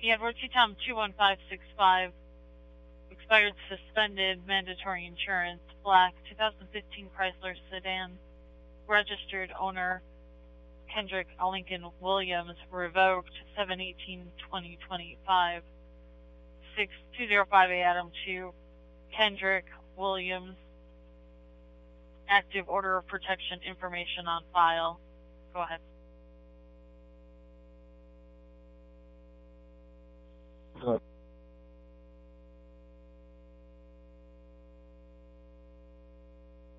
Edward T. Tom 21565, expired suspended mandatory insurance, black 2015 Chrysler sedan, registered owner Kendrick Lincoln Williams, revoked 7/18/2025. 6205 Adam 2, Kendrick Williams, active order of protection information on file. Go ahead.